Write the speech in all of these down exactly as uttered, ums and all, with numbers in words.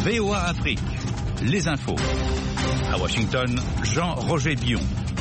V O A Afrique, les infos. À Washington, Jean-Roger Bion.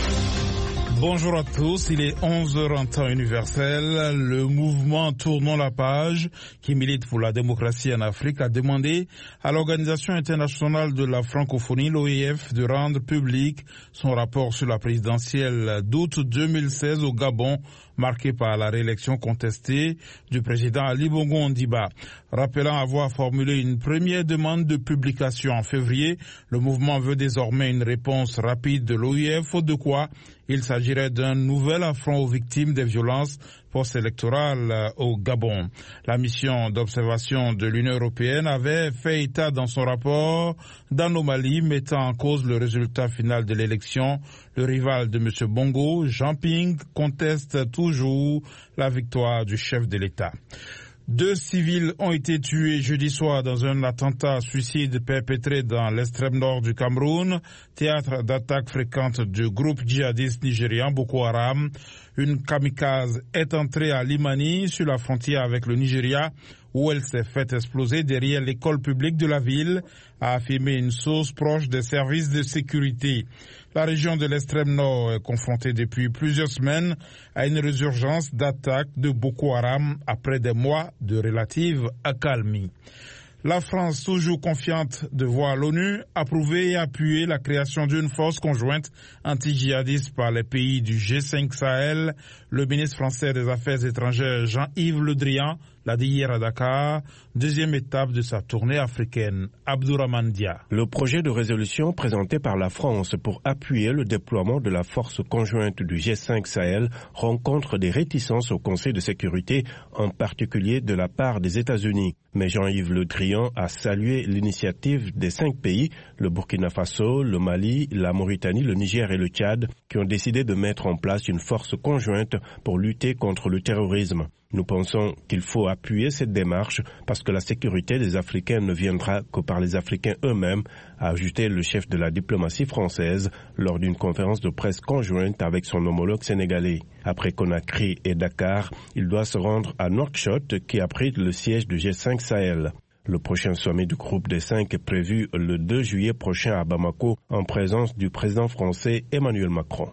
Bonjour à tous, il est onze heures en temps universel. Le mouvement Tournons la page, qui milite pour la démocratie en Afrique, a demandé à l'Organisation internationale de la francophonie, l'O I F, de rendre public son rapport sur la présidentielle d'août deux mille seize au Gabon, marqué par la réélection contestée du président Ali Bongo Ondimba. Rappelant avoir formulé une première demande de publication en février, le mouvement veut désormais une réponse rapide de l'O I F, faute de quoi il s'agirait d'un nouvel affront aux victimes des violences post-électorales au Gabon. La mission d'observation de l'Union européenne avait fait état dans son rapport d'anomalies mettant en cause le résultat final de l'élection. Le rival de M. Bongo, Jean Ping, conteste toujours la victoire du chef de l'État. Deux civils ont été tués jeudi soir dans un attentat suicide perpétré dans l'extrême nord du Cameroun, théâtre d'attaques fréquentes du groupe djihadiste nigérian Boko Haram. Une kamikaze est entrée à Limani, sur la frontière avec le Nigeria, où elle s'est fait exploser derrière l'école publique de la ville, a affirmé une source proche des services de sécurité. La région de l'extrême nord est confrontée depuis plusieurs semaines à une résurgence d'attaques de Boko Haram après des mois de relative accalmie. La France, toujours confiante de voir l'ONU approuver et appuyer la création d'une force conjointe anti-djihadiste par les pays du G cinq Sahel. Le ministre français des Affaires étrangères Jean-Yves Le Drian l'a dit hier à Dakar, deuxième étape de sa tournée africaine. Abdourahmane Dia. Le projet de résolution présenté par la France pour appuyer le déploiement de la force conjointe du G cinq Sahel rencontre des réticences au Conseil de sécurité, en particulier de la part des États-Unis. Mais Jean-Yves Le Drian a salué l'initiative des cinq pays, le Burkina Faso, le Mali, la Mauritanie, le Niger et le Tchad, qui ont décidé de mettre en place une force conjointe pour lutter contre le terrorisme. Nous pensons qu'il faut appuyer cette démarche parce que la sécurité des Africains ne viendra que par les Africains eux-mêmes, a ajouté le chef de la diplomatie française lors d'une conférence de presse conjointe avec son homologue sénégalais. Après Conakry et Dakar, il doit se rendre à Nouakchott qui abrite le siège du G cinq Sahel. Le prochain sommet du groupe des cinq est prévu le deux juillet prochain à Bamako en présence du président français Emmanuel Macron.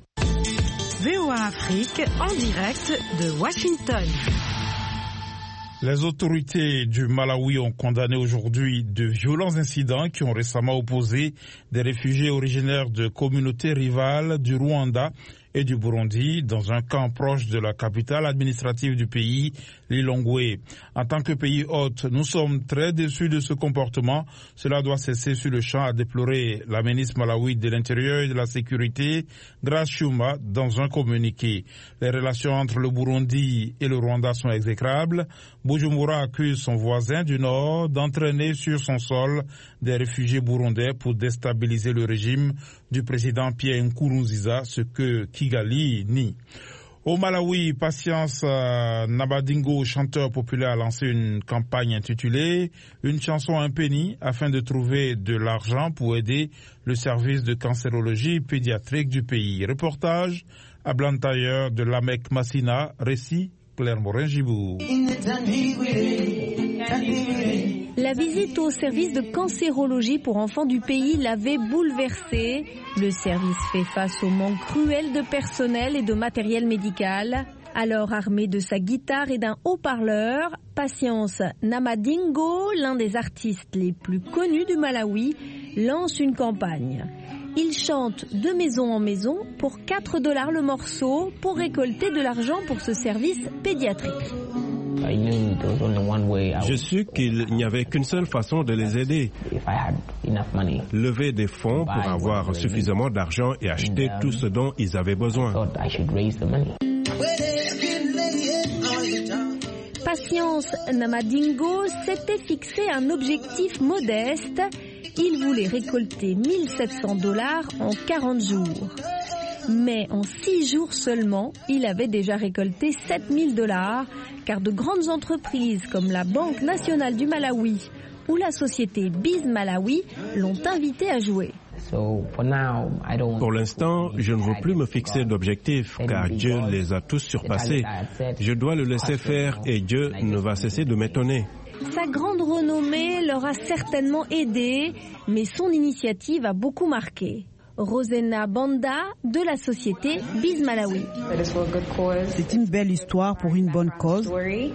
V O A Afrique en direct de Washington. Les autorités du Malawi ont condamné aujourd'hui de violents incidents qui ont récemment opposé des réfugiés originaires de communautés rivales du Rwanda et du Burundi dans un camp proche de la capitale administrative du pays, Lilongwe. En tant que pays hôte, nous sommes très déçus de ce comportement. Cela doit cesser sur le champ, a déploré la ministre malawi de l'Intérieur et de la Sécurité, Grace Chuma, dans un communiqué. Les relations entre le Burundi et le Rwanda sont exécrables. Bujumbura accuse son voisin du Nord d'entraîner sur son sol des réfugiés burundais pour déstabiliser le régime du président Pierre Nkurunziza, ce que Kigali nie. Au Malawi, Patience euh, Nabadingo, chanteur populaire, a lancé une campagne intitulée « Une chanson un penny » afin de trouver de l'argent pour aider le service de cancérologie pédiatrique du pays. Reportage à Blantyre de Lamek Massina, récit Claire Morin-Gibour. La visite au service de cancérologie pour enfants du pays l'avait bouleversé. Le service fait face au manque cruel de personnel et de matériel médical. Alors armé de sa guitare et d'un haut-parleur, Patience Namadingo, l'un des artistes les plus connus du Malawi, lance une campagne. Il chante de maison en maison pour quatre dollars le morceau pour récolter de l'argent pour ce service pédiatrique. Je suis qu'il n'y avait qu'une seule façon de les aider. Lever des fonds pour avoir suffisamment d'argent et acheter tout ce dont ils avaient besoin. Patience Namadingo s'était fixé un objectif modeste. Il voulait récolter mille sept cents dollars en quarante jours. Mais en six jours seulement, il avait déjà récolté sept mille dollars, car de grandes entreprises comme la Banque nationale du Malawi ou la société Biz Malawi l'ont invité à jouer. Pour l'instant, je ne veux plus me fixer d'objectifs, car Dieu les a tous surpassés. Je dois le laisser faire et Dieu ne va cesser de m'étonner. Sa grande renommée leur a certainement aidé, mais son initiative a beaucoup marqué. Rosena Banda de la société Biz Malawi. C'est une belle histoire pour une bonne cause.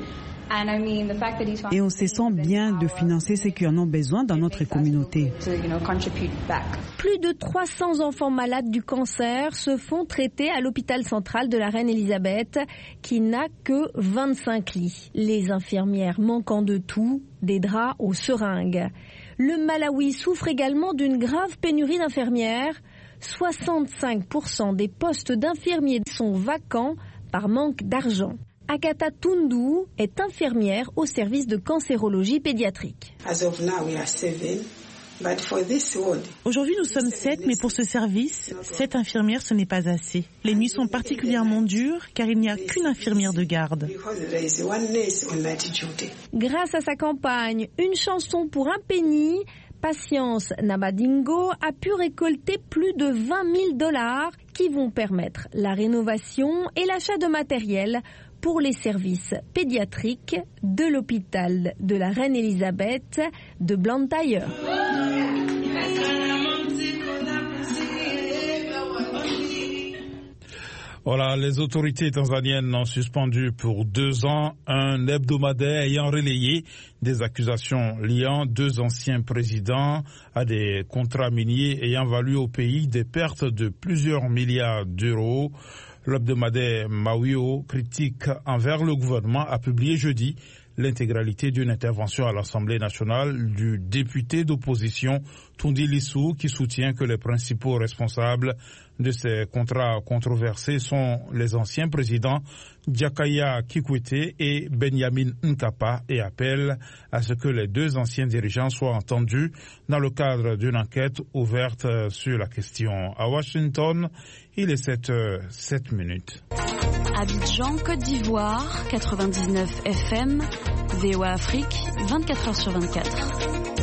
Et on se sent bien de financer ceux qui en ont besoin dans notre communauté. Plus de trois cents enfants malades du cancer se font traiter à l'hôpital central de la Reine Elisabeth, qui n'a que vingt-cinq lits. Les infirmières manquant de tout, des draps aux seringues. Le Malawi souffre également d'une grave pénurie d'infirmières. soixante-cinq pour cent des postes d'infirmiers sont vacants par manque d'argent. Agatha Tundu est infirmière au service de cancérologie pédiatrique. Aujourd'hui, nous sommes sept, mais pour ce service, sept infirmières, ce n'est pas assez. Les nuits sont particulièrement dures car il n'y a qu'une infirmière de garde. Grâce à sa campagne « Une chanson pour un penny », Patience Nabadingo a pu récolter plus de vingt mille dollars qui vont permettre la rénovation et l'achat de matériel pour les services pédiatriques de l'hôpital de la Reine Elisabeth de Blantyre. Voilà, les autorités tanzaniennes ont suspendu pour deux ans un hebdomadaire ayant relayé des accusations liant deux anciens présidents à des contrats miniers ayant valu au pays des pertes de plusieurs milliards d'euros. L'hebdomadaire Mawio, critique envers le gouvernement, a publié jeudi l'intégralité d'une intervention à l'Assemblée nationale du député d'opposition Tundi Lissu, qui soutient que les principaux responsables de ces contrats controversés sont les anciens présidents Jakaya Kikwete et Benjamin Nkapa et appelle à ce que les deux anciens dirigeants soient entendus dans le cadre d'une enquête ouverte sur la question. À Washington, il est sept heures sept minutes. Abidjan, Côte d'Ivoire, quatre-vingt-dix-neuf F M, V O A Afrique, vingt-quatre heures sur vingt-quatre.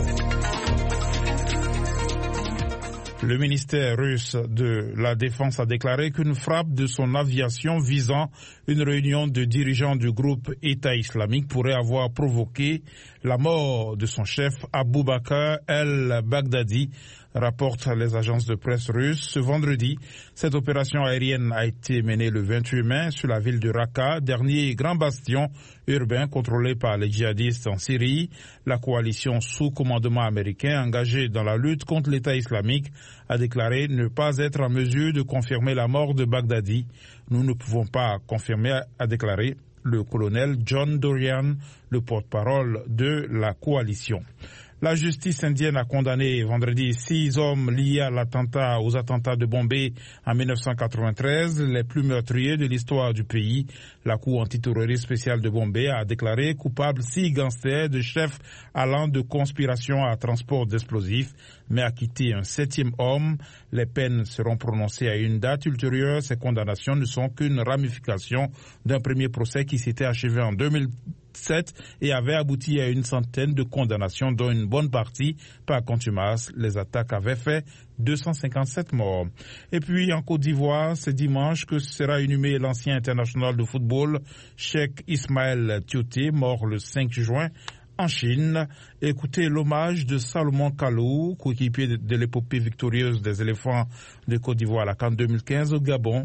Le ministère russe de la Défense a déclaré qu'une frappe de son aviation visant une réunion de dirigeants du groupe État islamique pourrait avoir provoqué la mort de son chef Abou Bakr el-Baghdadi, rapportent les agences de presse russes. Ce vendredi, cette opération aérienne a été menée le vingt-huit mai sur la ville de Raqqa, dernier grand bastion urbain contrôlé par les djihadistes en Syrie. La coalition sous commandement américain engagée dans la lutte contre l'État islamique a déclaré ne pas être en mesure de confirmer la mort de Baghdadi. Nous ne pouvons pas confirmer, a déclaré le colonel John Dorian, le porte-parole de la coalition. La justice indienne a condamné vendredi six hommes liés à l'attentat, aux attentats de Bombay en mille neuf cent quatre-vingt-treize, les plus meurtriers de l'histoire du pays. La Cour antiterroriste spéciale de Bombay a déclaré coupable six gangsters de chefs allant de conspiration à transport d'explosifs, mais acquitté un septième homme. Les peines seront prononcées à une date ultérieure. Ces condamnations ne sont qu'une ramification d'un premier procès qui s'était achevé en deux mille sept et avait abouti à une centaine de condamnations, dont une bonne partie par contumace. Les attaques avaient fait deux cent cinquante-sept morts. Et puis en Côte d'Ivoire, c'est dimanche que sera inhumé l'ancien international de football Cheikh Ismaël Tioté, mort le cinq juin en Chine. Écoutez l'hommage de Salomon Kalou, coéquipier de, de l'épopée victorieuse des éléphants de Côte d'Ivoire à la CAN deux mille quinze au Gabon.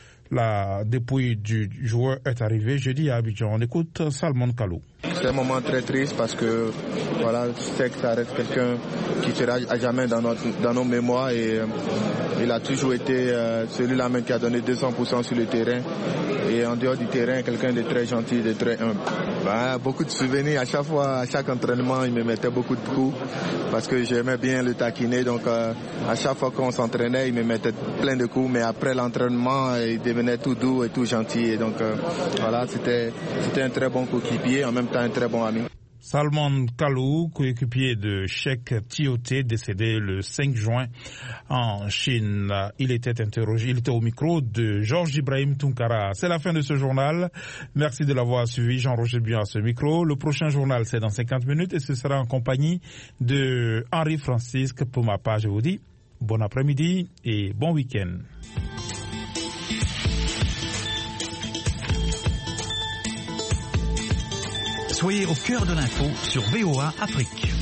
La dépouille du joueur est arrivée jeudi à Abidjan. On écoute Salomon Kalou. C'est un moment très triste parce que voilà, je sais que ça reste quelqu'un qui sera à jamais dans, notre, dans nos mémoires et euh, il a toujours été euh, celui-là même qui a donné deux cents pour cent sur le terrain et en dehors du terrain, quelqu'un de très gentil, de très humble. Ben, beaucoup de souvenirs, à chaque fois, à chaque entraînement, il me mettait beaucoup de coups parce que j'aimais bien le taquiner, donc euh, à chaque fois qu'on s'entraînait, il me mettait plein de coups, mais après l'entraînement, il devenait tout doux et tout gentil et donc euh, voilà, c'était, c'était un très bon coéquipier, en même temps un très bon ami. Salomon Kalou, coéquipier de Cheikh Tioté, décédé le cinq juin en Chine. Il était interrogé, il était au micro de Georges Ibrahim Tunkara. C'est la fin de ce journal. Merci de l'avoir suivi. Jean-Roger Bion à ce micro. Le prochain journal, c'est dans cinquante minutes et ce sera en compagnie de Henri Francisque. Pour ma part, je vous dis bon après-midi et bon week-end. Soyez au cœur de l'info sur V O A Afrique.